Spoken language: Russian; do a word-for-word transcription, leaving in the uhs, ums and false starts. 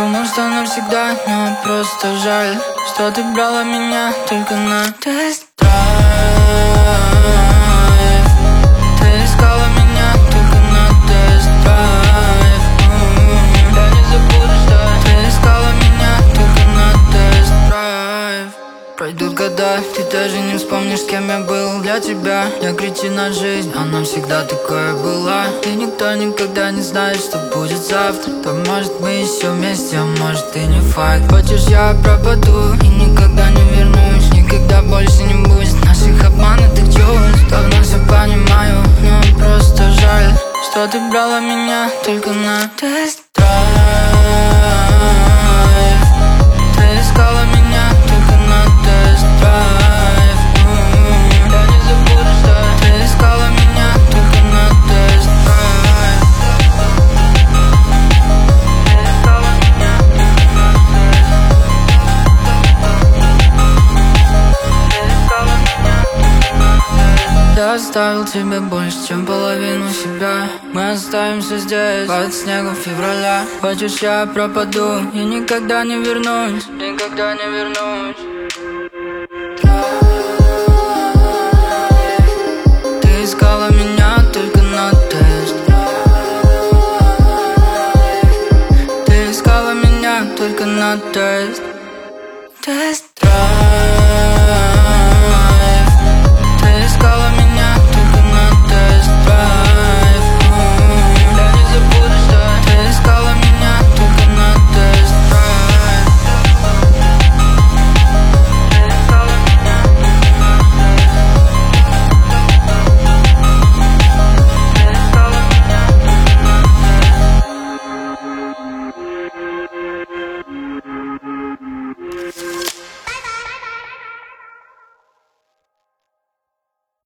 Думал, что навсегда, но просто жаль, что ты брала меня только на тест-драйв. Ты искала меня только на тест-драйв. Я не забуду, что ты искала меня только на тест-драйв. Пройдут года, ты даже не вспомнишь, с кем я был для тебя. Я кретина жизнь, она всегда такая была. И никто никогда не знает, что будет завтра. То может мы еще вместе, а может и не факт. Хочешь, я пропаду и никогда не вернусь. Никогда больше не будет наших обманутых чувств. Давно все понимаю, но просто жаль, что ты брала меня только на тест-драйв. Ты искала меня только на тест-драйв. Я не забуду, что ты искала меня только на тест-драйв. Ты искала меня только на тест-драйв. Ты искала меня только на тест-драйв. Я оставил тебе больше, чем половину себя. Мы оставимся здесь под снегом февраля. Хочешь, я пропаду и никогда не вернусь. Никогда не вернусь.